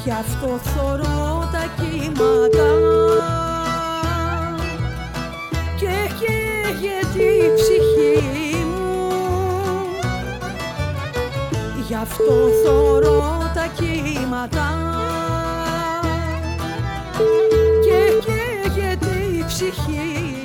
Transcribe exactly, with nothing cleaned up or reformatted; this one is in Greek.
Γι' αυτό θωρώ τα κύματα και καίγεται η ψυχή μου. Γι' αυτό θωρώ τα κύματα και καίγεται η ψυχή